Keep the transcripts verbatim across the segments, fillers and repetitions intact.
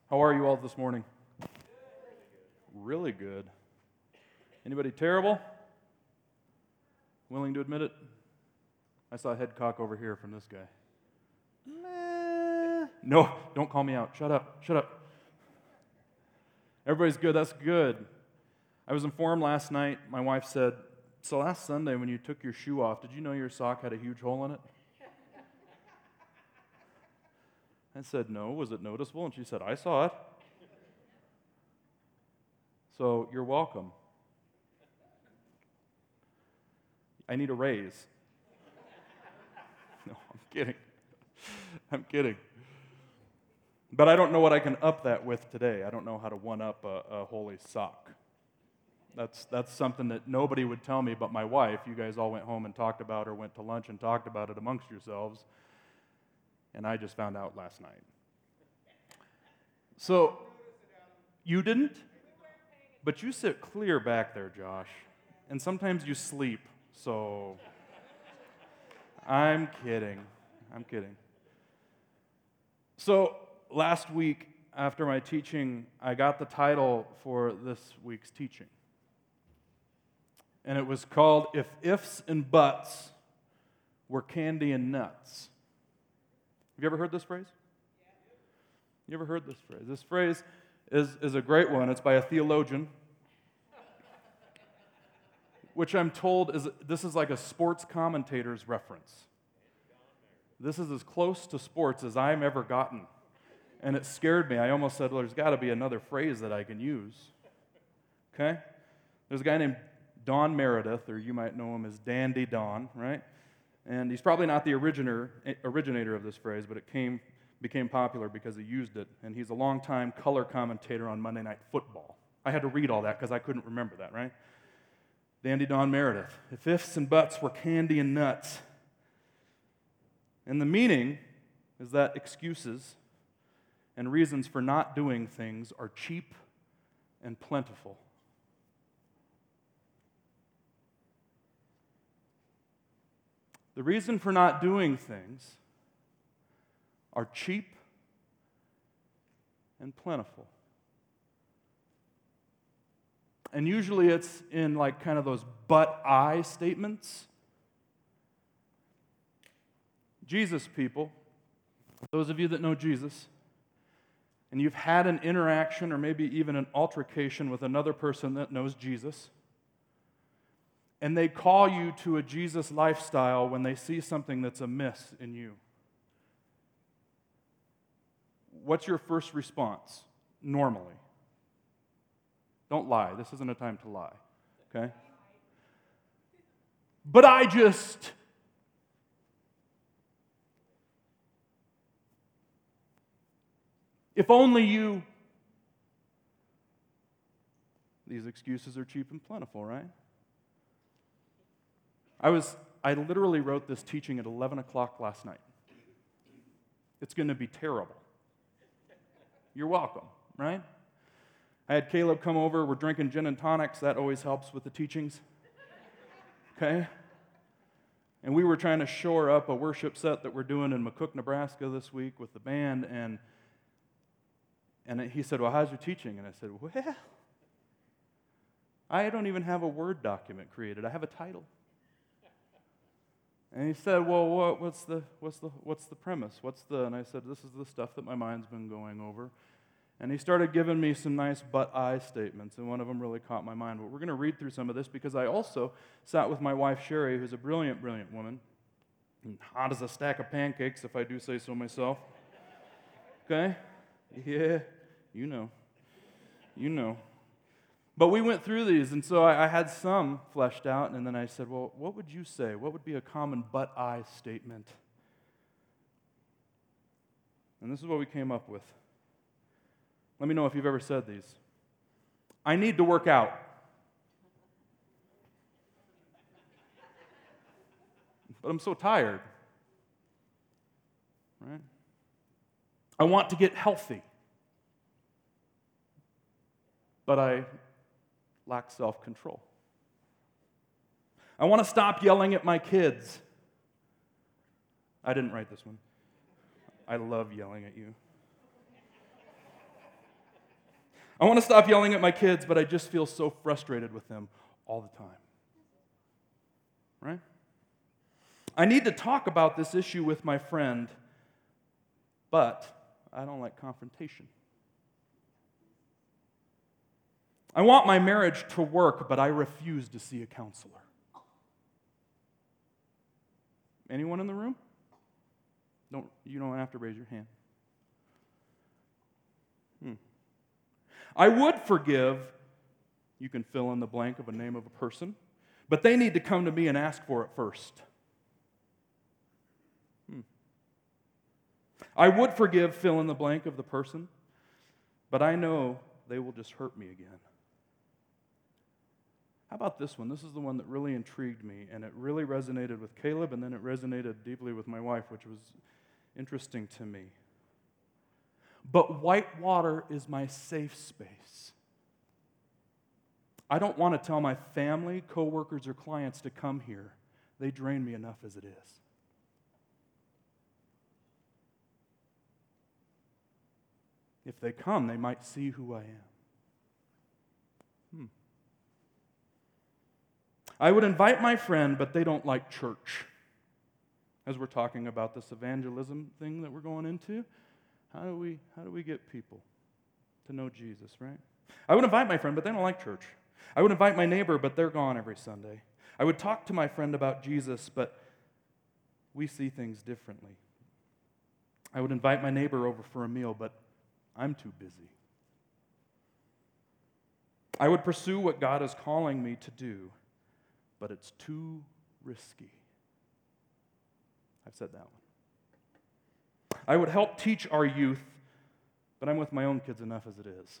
How are you all this morning? Really good. Anybody terrible? Willing to admit it? I saw a head cock over here from this guy. Meh. No, don't call me out. Shut up. Shut up. Everybody's good. That's good. I was informed last night, my wife said, so last Sunday when you took your shoe off, did you know your sock had a huge hole in it? I said, no. Was it noticeable? And she said, I saw it. So you're welcome. I need a raise. No, I'm kidding. I'm kidding. But I don't know what I can up that with today. I don't know how to one-up a, a holy sock. That's that's something that nobody would tell me but my wife. You guys all went home and talked about or went to lunch and talked about it amongst yourselves. And I just found out last night. So, you didn't? But you sit clear back there, Josh. And sometimes you sleep, so I'm kidding. I'm kidding. So, last week, after my teaching, I got the title for this week's teaching. And it was called, If Ifs and Buts Were Candy and Nuts. Have you ever heard this phrase? You ever heard this phrase? This phrase is, is a great one. It's by a theologian, which I'm told is this is like a sports commentator's reference. This is as close to sports as I've ever gotten. And it scared me. I almost said, well, there's got to be another phrase that I can use. Okay? There's a guy named Don Meredith, or you might know him as Dandy Don, right? And he's probably not the originator, originator of this phrase, but it came became popular because he used it. And he's a longtime color commentator on Monday Night Football. I had to read all that because I couldn't remember that, right? Dandy Don Meredith. If ifs and buts were candy and nuts. And the meaning is that excuses and reasons for not doing things are cheap and plentiful. The reason for not doing things are cheap and plentiful. And usually it's in like kind of those but I statements. Jesus people, those of you that know Jesus, and you've had an interaction or maybe even an altercation with another person that knows Jesus, and they call you to a Jesus lifestyle when they see something that's amiss in you. What's your first response, normally? Don't lie. This isn't a time to lie, okay? But I just... If only you... These excuses are cheap and plentiful, right? I was, I literally wrote this teaching at eleven o'clock last night. It's going to be terrible. You're welcome, right? I had Caleb come over. We're drinking gin and tonics. That always helps with the teachings. Okay? And we were trying to shore up a worship set that we're doing in McCook, Nebraska this week with the band. And, and he said, well, how's your teaching? And I said, well, I don't even have a Word document created. I have a title. And he said, well, what, what's the what's the what's the premise? What's the and I said, this is the stuff that my mind's been going over. And he started giving me some nice but I statements, and one of them really caught my mind. But we're going to read through some of this because I also sat with my wife Sherry, who's a brilliant, brilliant woman, and hot as a stack of pancakes, if I do say so myself. Okay? Yeah, you know. You know. But we went through these, and so I, I had some fleshed out, and then I said, well, what would you say? What would be a common but I statement? And this is what we came up with. Let me know if you've ever said these. I need to work out. But I'm so tired. Right? I want to get healthy. But I lack self-control. I want to stop yelling at my kids. I didn't write this one. I love yelling at you. I want to stop yelling at my kids, but I just feel so frustrated with them all the time. Right? I need to talk about this issue with my friend, but I don't like confrontation. I want my marriage to work, but I refuse to see a counselor. Anyone in the room? Don't, you don't have to raise your hand. Hmm. I would forgive, you can fill in the blank of a name of a person, but they need to come to me and ask for it first. Hmm. I would forgive, fill in the blank of the person, but I know they will just hurt me again. How about this one? This is the one that really intrigued me, and it really resonated with Caleb, and then it resonated deeply with my wife, which was interesting to me. But whitewater is my safe space. I don't want to tell my family, coworkers, or clients to come here. They drain me enough as it is. If they come, they might see who I am. Hmm. I would invite my friend, but they don't like church. As we're talking about this evangelism thing that we're going into, how do we how do we get people to know Jesus, right? I would invite my friend, but they don't like church. I would invite my neighbor, but they're gone every Sunday. I would talk to my friend about Jesus, but we see things differently. I would invite my neighbor over for a meal, but I'm too busy. I would pursue what God is calling me to do, but it's too risky. I've said that one. I would help teach our youth, but I'm with my own kids enough as it is.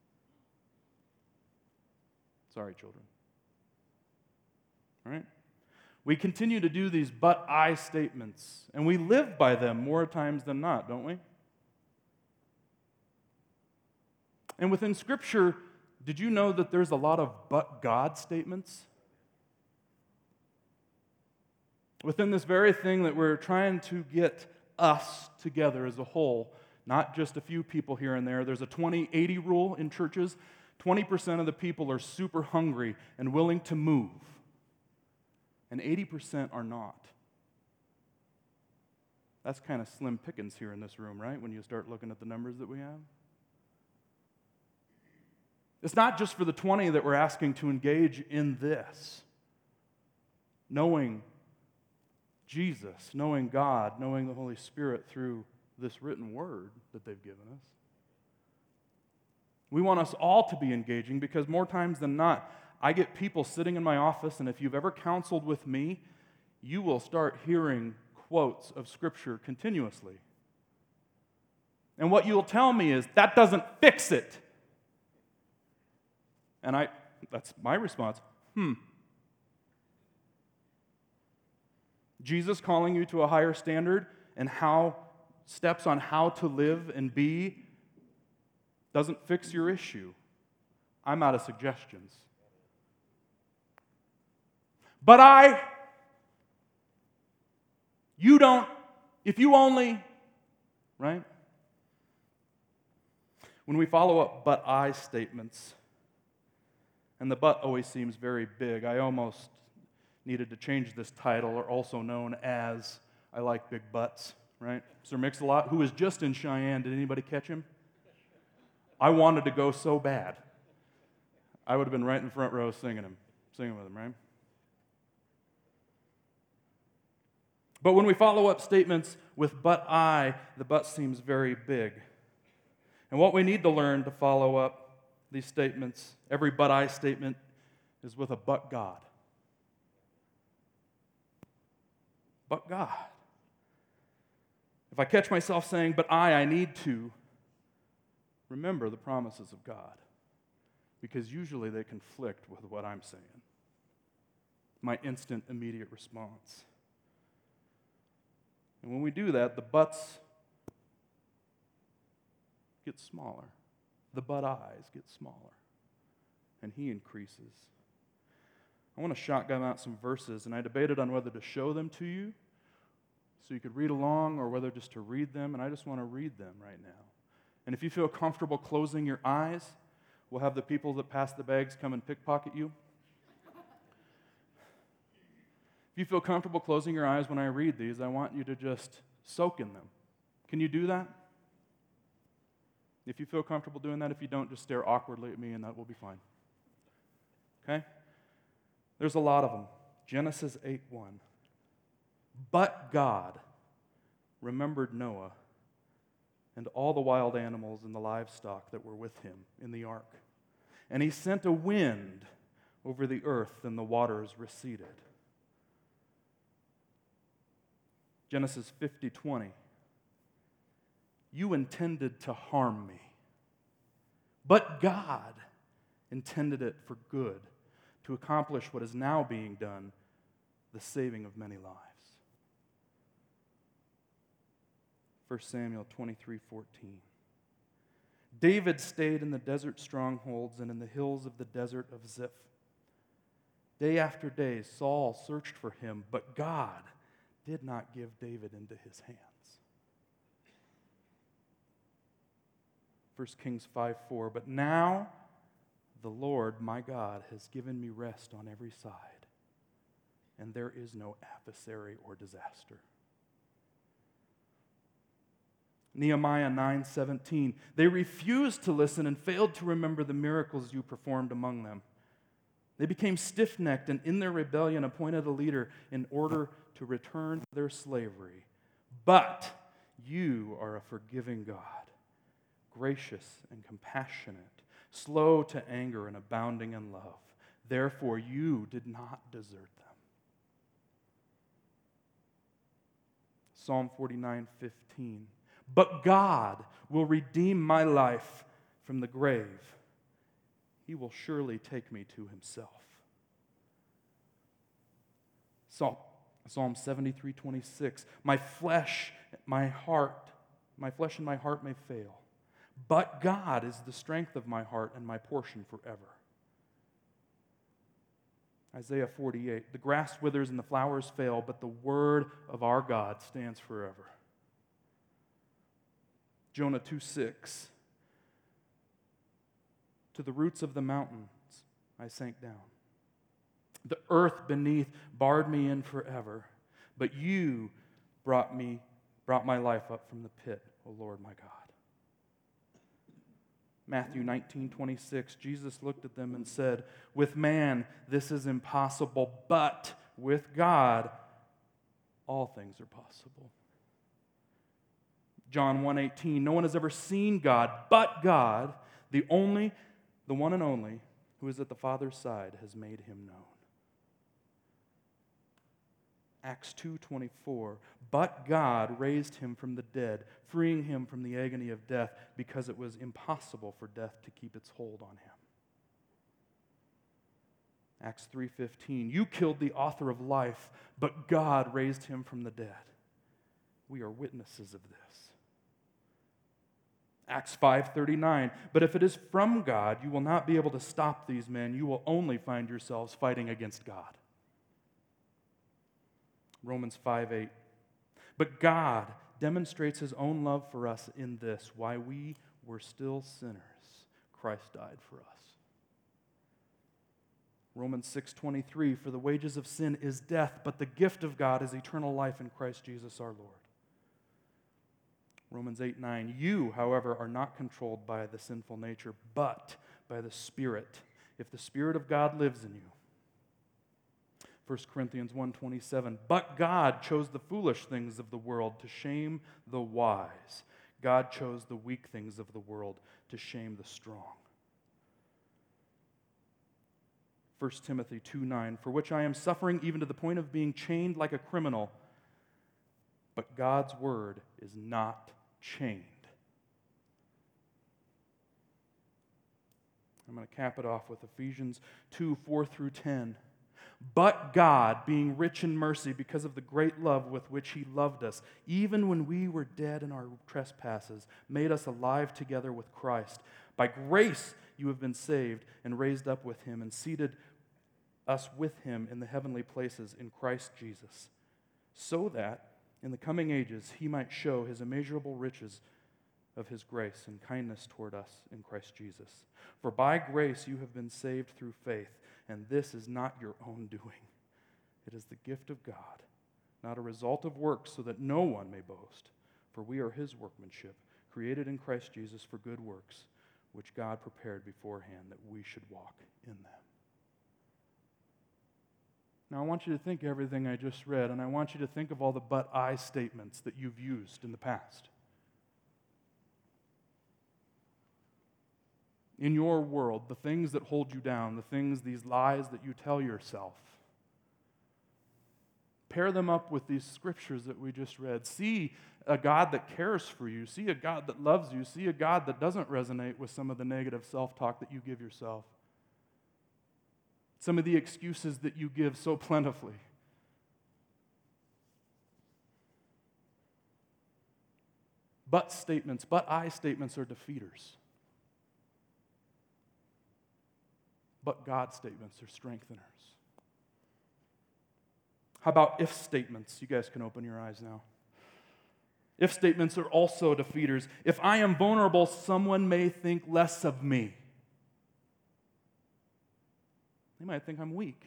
Sorry, children. All right? We continue to do these but I statements, and we live by them more times than not, don't we? And within Scripture, did you know that there's a lot of but God statements? Within this very thing that we're trying to get us together as a whole, not just a few people here and there. There's a twenty eighty rule in churches. twenty percent of the people are super hungry and willing to move, and eighty percent are not. That's kind of slim pickings here in this room, right, when you start looking at the numbers that we have? It's not just for the twenty that we're asking to engage in this. Knowing Jesus, knowing God, knowing the Holy Spirit through this written word that they've given us. We want us all to be engaging because more times than not, I get people sitting in my office, and if you've ever counseled with me, you will start hearing quotes of Scripture continuously. And what you'll tell me is, that doesn't fix it. And I, that's my response, hmm. Jesus calling you to a higher standard and how steps on how to live and be doesn't fix your issue. I'm out of suggestions. But I, you don't, if you only, right? When we follow up but I statements, and the but always seems very big, I almost needed to change this title, or also known as I Like Big Butts, right? Sir Mix-a-Lot, who was just in Cheyenne. Did anybody catch him? I wanted to go so bad. I would have been right in the front row singing him, singing with him, right? But when we follow up statements with but I, the but seems very big. And what we need to learn to follow up these statements, every but I statement, is with a but God. But God. If I catch myself saying, but I, I need to, remember the promises of God. Because usually they conflict with what I'm saying. My instant, immediate response. And when we do that, the buts get smaller. The but I's get smaller. And he increases. I want to shotgun out some verses, and I debated on whether to show them to you so you could read along or whether just to read them, and I just want to read them right now. And if you feel comfortable closing your eyes, we'll have the people that pass the bags come and pickpocket you. If you feel comfortable closing your eyes when I read these, I want you to just soak in them. Can you do that? If you feel comfortable doing that, if you don't, just stare awkwardly at me and that will be fine. Okay? There's a lot of them. Genesis eight one. But God remembered Noah and all the wild animals and the livestock that were with him in the ark. And he sent a wind over the earth, and the waters receded. Genesis fifty twenty. You intended to harm me, but God intended it for good, to accomplish what is now being done, the saving of many lives. First Samuel twenty-three fourteen. David stayed in the desert strongholds and in the hills of the desert of Ziph. Day after day, Saul searched for him, but God did not give David into his hands. First Kings five four. But now the Lord my God has given me rest on every side, and there is no adversary or disaster. Nehemiah nine seventeen. They refused to listen and failed to remember the miracles you performed among them. They became stiff-necked and in their rebellion appointed a leader in order to return to their slavery. But you are a forgiving God, gracious and compassionate, slow to anger and abounding in love. Therefore you did not desert them. Psalm forty-nine fifteen. But God will redeem my life from the grave. He will surely take me to himself. Psalm, Psalm seventy-three twenty-six. My flesh, my heart, my flesh and my heart may fail, but God is the strength of my heart and my portion forever. Isaiah forty-eight. The grass withers and the flowers fail, but the word of our God stands forever. Jonah two six. To the roots of the mountains I sank down. The earth beneath barred me in forever, but you brought me, brought my life up from the pit, O Lord my God. Matthew nineteen twenty-six. Jesus looked at them and said, with man this is impossible, but with God all things are possible. John one eighteen. No one has ever seen God, but God, the only, the one and only, who is at the Father's side, has made him known. Acts two twenty-four. But God raised him from the dead, freeing him from the agony of death, because it was impossible for death to keep its hold on him. Acts three fifteen. You killed the author of life, but God raised him from the dead. We are witnesses of this. Acts five thirty-nine. But if it is from God, you will not be able to stop these men. You will only find yourselves fighting against God. Romans five eight. But God demonstrates his own love for us in this: while we were still sinners, Christ died for us. Romans six twenty-three. For the wages of sin is death, but the gift of God is eternal life in Christ Jesus our Lord. Romans eight nine. You, however, are not controlled by the sinful nature, but by the Spirit, if the Spirit of God lives in you. First Corinthians one twenty-seven. But God chose the foolish things of the world to shame the wise. God chose the weak things of the world to shame the strong. First Timothy two nine. For which I am suffering even to the point of being chained like a criminal. But God's word is not chained. I'm going to cap it off with Ephesians two four through ten. But God, being rich in mercy because of the great love with which he loved us, even when we were dead in our trespasses, made us alive together with Christ. By grace you have been saved and raised up with him and seated us with him in the heavenly places in Christ Jesus, so that in the coming ages he might show his immeasurable riches of his grace and kindness toward us in Christ Jesus. For by grace you have been saved through faith, and this is not your own doing. It is the gift of God, not a result of works, so that no one may boast. For we are his workmanship, created in Christ Jesus for good works, which God prepared beforehand that we should walk in them. Now I want you to think everything I just read, and I want you to think of all the but I statements that you've used in the past. In your world, the things that hold you down, the things, these lies that you tell yourself, pair them up with these scriptures that we just read. See a God that cares for you. See a God that loves you. See a God that doesn't resonate with some of the negative self-talk that you give yourself. Some of the excuses that you give so plentifully. But statements, but I statements are defeaters. But God statements are strengtheners. How about if statements? You guys can open your eyes now. If statements are also defeaters. If I am vulnerable, someone may think less of me. They might think I'm weak.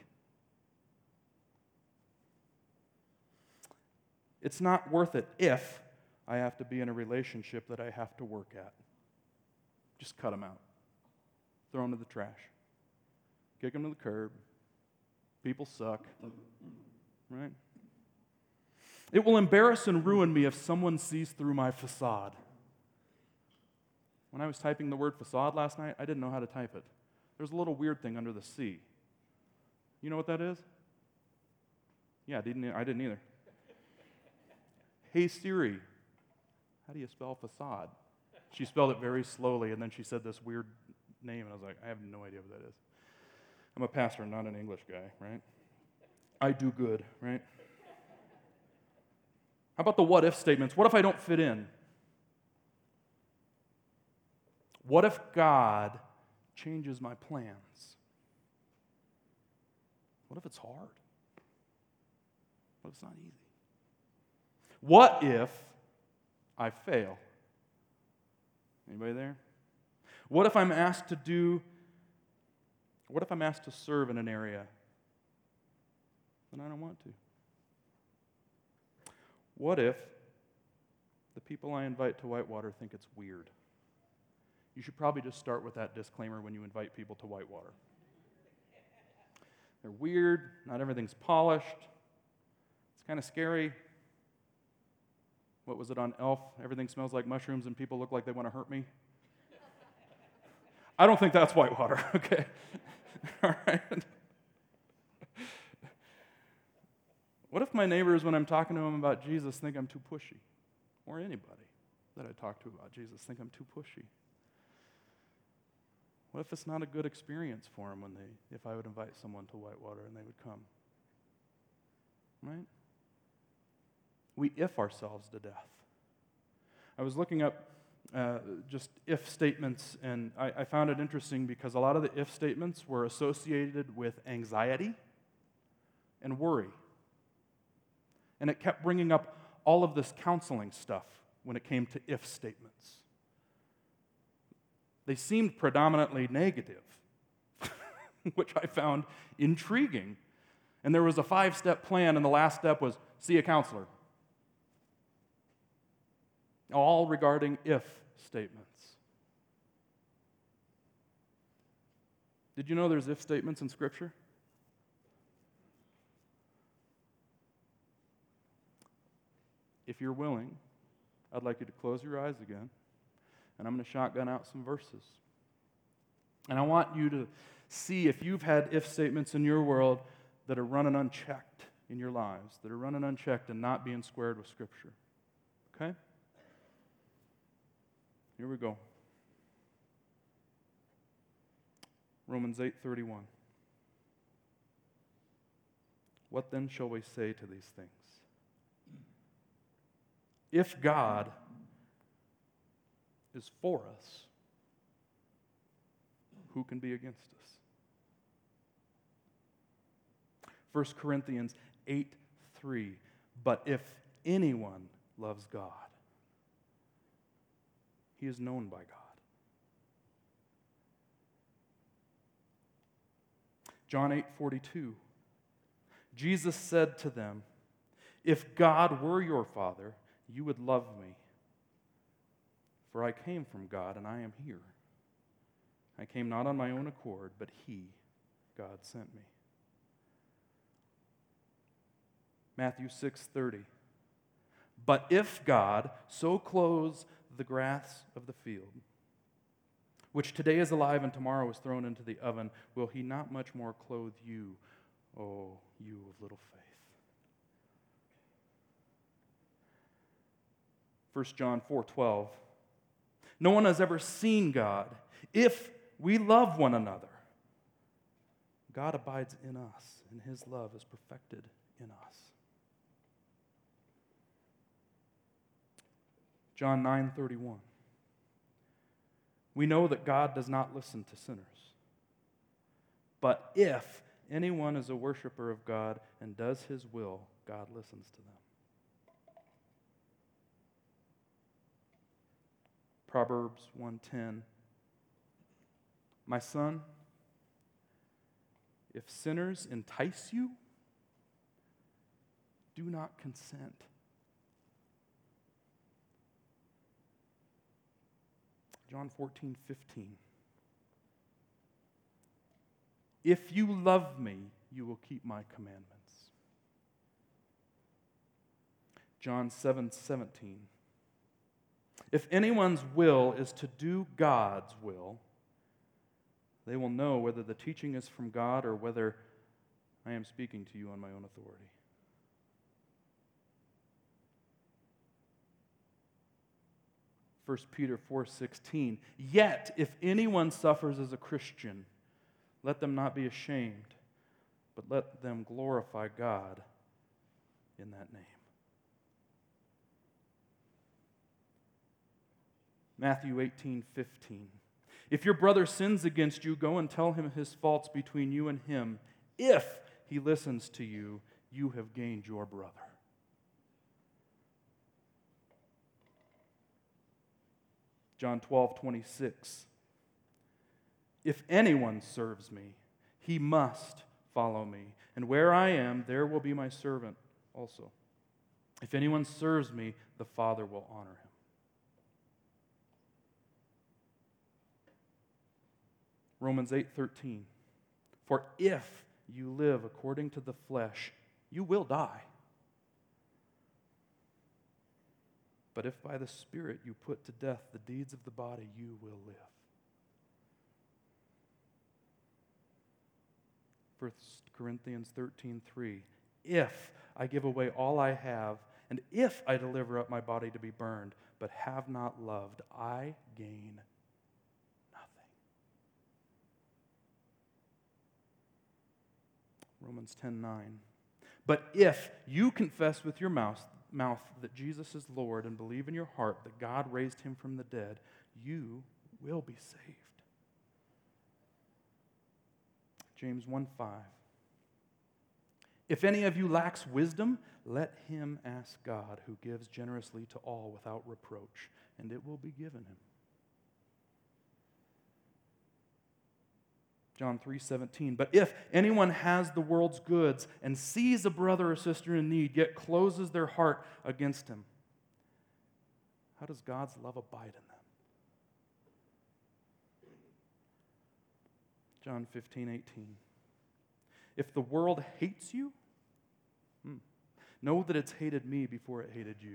It's not worth it if I have to be in a relationship that I have to work at. Just cut them out. Throw them to the trash. Kick them to the curb. People suck. Right? It will embarrass and ruin me if someone sees through my facade. When I was typing the word facade last night, I didn't know how to type it. There's a little weird thing under the C. You know what that is? Yeah, I didn't, I didn't either. Hey Siri, how do you spell facade? She spelled it very slowly, and then she said this weird name, and I was like, I have no idea what that is. I'm a pastor, not an English guy, right? I do good, right? How about the what if statements? What if I don't fit in? What if God changes my plans? What if it's hard? What if it's not easy? What if I fail? Anybody there? What if I'm asked to do, what if I'm asked to serve in an area and I don't want to? What if the people I invite to Whitewater think it's weird? You should probably just start with that disclaimer when you invite people to Whitewater. They're weird, not everything's polished, it's kind of scary. What was it on Elf? Everything smells like mushrooms and people look like they want to hurt me. I don't think that's Whitewater, okay? All right. What if my neighbors, when I'm talking to them about Jesus, think I'm too pushy? Or anybody that I talk to about Jesus think I'm too pushy? What if it's not a good experience for them when they, if I would invite someone to Whitewater and they would come? Right? We if ourselves to death. I was looking up uh, just if statements, and I, I found it interesting because a lot of the if statements were associated with anxiety and worry. And it kept bringing up all of this counseling stuff when it came to if statements. They seemed predominantly negative, which I found intriguing. And there was a five-step plan, and the last step was see a counselor. All regarding if statements. Did you know there's if statements in Scripture? If you're willing, I'd like you to close your eyes again, and I'm going to shotgun out some verses. And I want you to see if you've had if statements in your world that are running unchecked in your lives, that are running unchecked and not being squared with Scripture. Okay? Here we go. Romans eight thirty-one. What then shall we say to these things? If God is for us, who can be against us? First Corinthians eight three. But if anyone loves God, he is known by God. John eight forty-two. Jesus said to them, "If God were your Father, you would love me. For I came from God, and I am here. I came not on my own accord, but he, God, sent me." Matthew six thirty. "But if God so clothes the grass of the field, which today is alive and tomorrow is thrown into the oven, will he not much more clothe you, O you of little faith?" First John four twelve. "No one has ever seen God. If we love one another, God abides in us, and his love is perfected in us." John nine thirty-one. "We know that God does not listen to sinners. But if anyone is a worshiper of God and does his will, God listens to them." Proverbs one ten. "My son, if sinners entice you, do not consent." John fourteen fifteen. "If you love me, you will keep my commandments." John seven seventeen. "If anyone's will is to do God's will, they will know whether the teaching is from God or whether I am speaking to you on my own authority." First Peter four sixteen. "Yet, if anyone suffers as a Christian, let them not be ashamed, but let them glorify God in that name." Matthew eighteen fifteen. "If your brother sins against you, go and tell him his faults between you and him. If he listens to you, you have gained your brother." John twelve twenty-six. "If anyone serves me, he must follow me. And where I am, there will be my servant also. If anyone serves me, the Father will honor him." Romans eight thirteen. "For if you live according to the flesh, you will die. But if by the Spirit you put to death the deeds of the body, you will live." First Corinthians thirteen three. "If I give away all I have, and if I deliver up my body to be burned, but have not loved, I gain nothing." Romans ten nine. "But if you confess with your mouth mouth that Jesus is Lord and believe in your heart that God raised him from the dead, you will be saved." James one five. "If any of you lacks wisdom, let him ask God, who gives generously to all without reproach, and it will be given him." John three seventeen. "But if anyone has the world's goods and sees a brother or sister in need, yet closes their heart against him, how does God's love abide in them?" John fifteen eighteen. "If the world hates you, hmm, know that it's hated me before it hated you."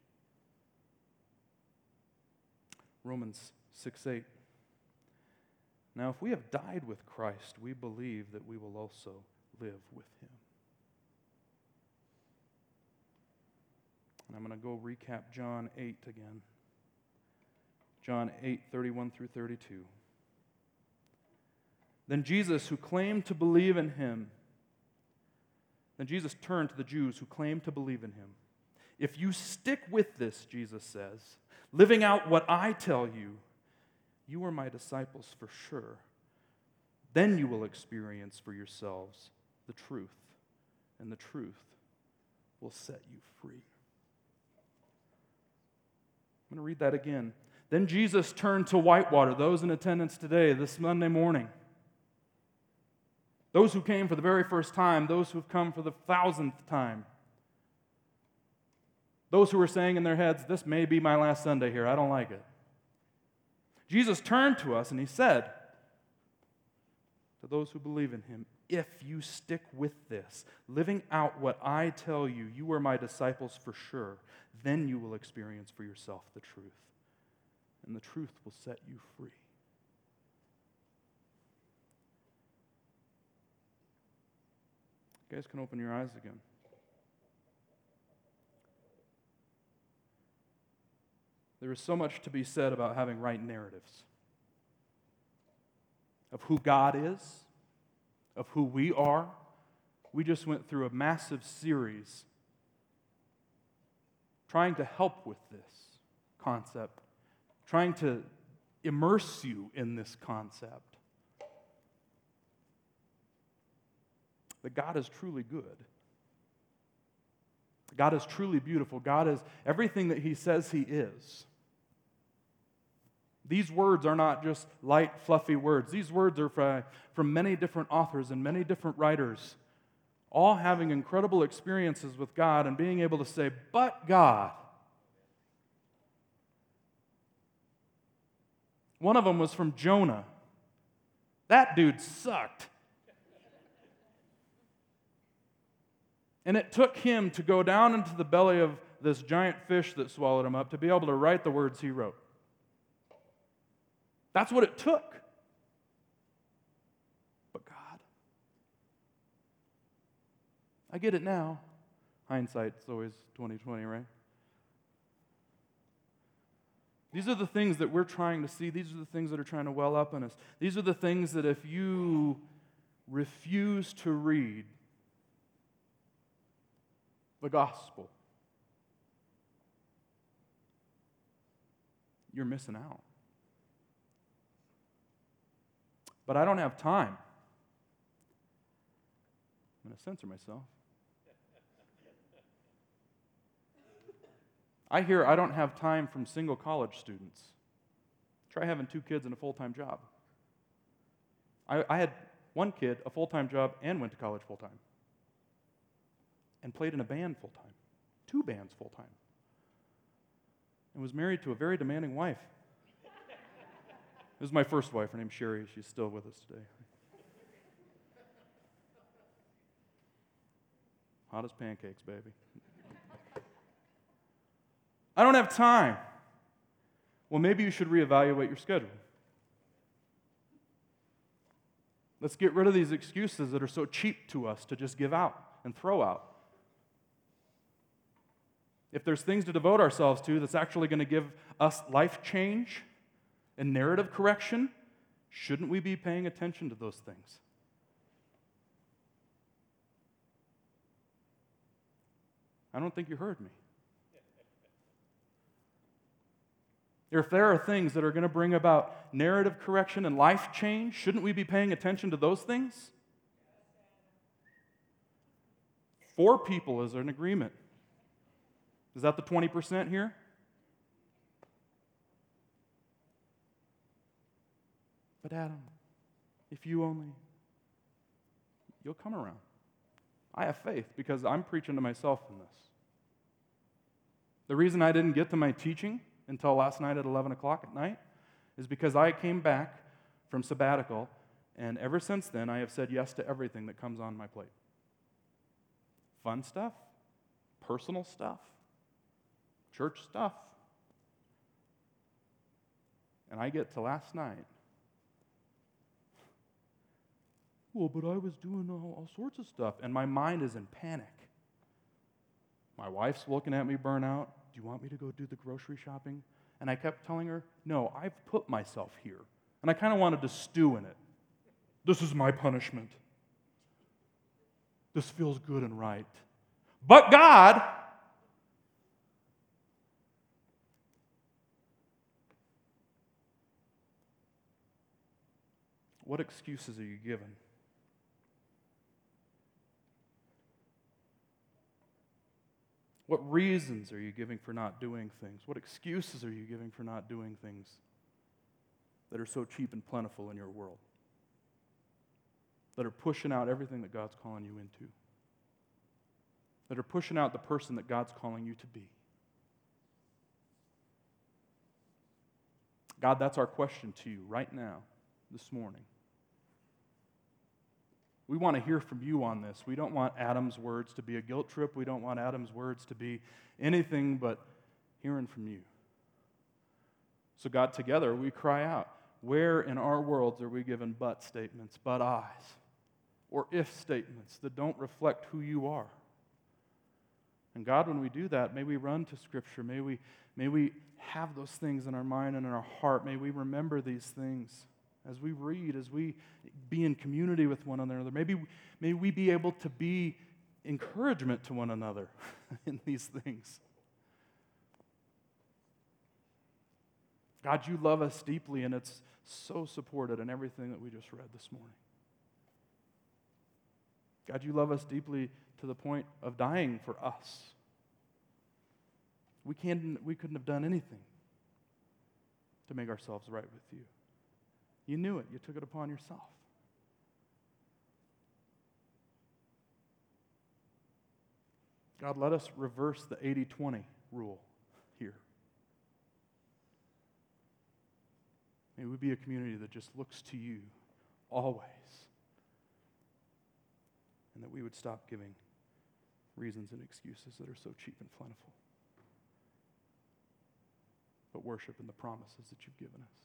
Romans six eight. "Now, if we have died with Christ, we believe that we will also live with him." And I'm going to go recap John eight again. John eight thirty-one through thirty-two. Then Jesus, who claimed to believe in him, then Jesus turned to the Jews who claimed to believe in him. "If you stick with this," Jesus says, "living out what I tell you, you are my disciples for sure. Then you will experience for yourselves the truth, and the truth will set you free." I'm going to read that again. Then Jesus turned to Whitewater, those in attendance today, this Monday morning. Those who came for the very first time, those who have come for the thousandth time. Those who are saying in their heads, this may be my last Sunday here, I don't like it. Jesus turned to us and he said, to those who believe in him, if you stick with this, living out what I tell you, you are my disciples for sure. Then you will experience for yourself the truth. And the truth will set you free. You guys can open your eyes again. There is so much to be said about having right narratives of who God is, of who we are. We just went through a massive series trying to help with this concept, trying to immerse you in this concept. That God is truly good. God is truly beautiful. God is everything that he says he is. These words are not just light, fluffy words. These words are from, from many different authors and many different writers, all having incredible experiences with God and being able to say, but God. One of them was from Jonah. That dude sucked. And it took him to go down into the belly of this giant fish that swallowed him up to be able to write the words he wrote. That's what it took. But God. I get it now. Hindsight's always twenty twenty, right? These are the things that we're trying to see. These are the things that are trying to well up in us. These are the things that if you refuse to read the gospel, you're missing out. But I don't have time. I'm going to censor myself. I hear I don't have time from single college students. Try having two kids and a full-time job. I, I had one kid, a full-time job, and went to college full-time. And played in a band full-time. Two bands full-time. And was married to a very demanding wife. This is my first wife. Her name's Sherry. She's still with us today. Hot as pancakes, baby. I don't have time. Well, maybe you should reevaluate your schedule. Let's get rid of these excuses that are so cheap to us to just give out and throw out. If there's things to devote ourselves to that's actually going to give us life change and narrative correction, shouldn't we be paying attention to those things? I don't think you heard me. If there are things that are going to bring about narrative correction and life change, shouldn't we be paying attention to those things? Four people is an agreement. Is that the twenty percent here? But Adam, if you only, you'll come around. I have faith because I'm preaching to myself in this. The reason I didn't get to my teaching until last night at eleven o'clock at night is because I came back from sabbatical, and ever since then I have said yes to everything that comes on my plate. Fun stuff, personal stuff, church stuff. And I get to last night. Well, but I was doing all, all sorts of stuff, and my mind is in panic. My wife's looking at me burn out. Do you want me to go do the grocery shopping? And I kept telling her, no, I've put myself here. And I kind of wanted to stew in it. This is my punishment. This feels good and right. But God, what excuses are you given? What reasons are you giving for not doing things? What excuses are you giving for not doing things that are so cheap and plentiful in your world? That are pushing out everything that God's calling you into? That are pushing out the person that God's calling you to be? God, that's our question to you right now, this morning. We want to hear from you on this. We don't want Adam's words to be a guilt trip. We don't want Adam's words to be anything but hearing from you. So God, together we cry out, where in our worlds are we given but statements, but eyes, or if statements that don't reflect who you are? And God, when we do that, may we run to Scripture. May we, may we have those things in our mind and in our heart. May we remember these things as we read, as we be in community with one another. Maybe, may we be able to be encouragement to one another in these things. God, you love us deeply, and it's so supported in everything that we just read this morning. God, you love us deeply to the point of dying for us. We can't, we couldn't have done anything to make ourselves right with you. You knew it. You took it upon yourself. God, let us reverse the eighty twenty rule here. May we be a community that just looks to you always. And that we would stop giving reasons and excuses that are so cheap and plentiful. But worship in the promises that you've given us.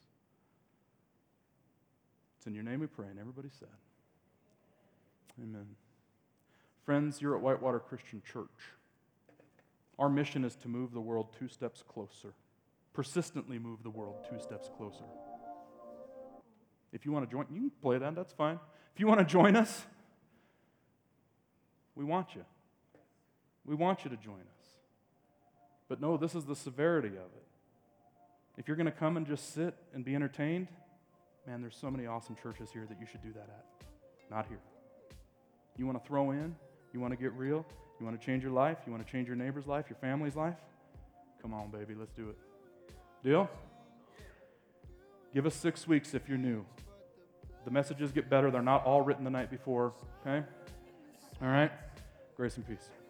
It's in your name we pray, and everybody said, amen. Friends, you're at Whitewater Christian Church. Our mission is to move the world two steps closer. Persistently move the world two steps closer. If you want to join, you can play that, that's fine. If you want to join us, we want you. We want you to join us. But no, this is the severity of it. If you're going to come and just sit and be entertained, man, there's so many awesome churches here that you should do that at. Not here. You want to throw in? You want to get real? You want to change your life? You want to change your neighbor's life, your family's life? Come on, baby, let's do it. Deal? Give us six weeks if you're new. The messages get better. They're not all written the night before, okay? All right? Grace and peace.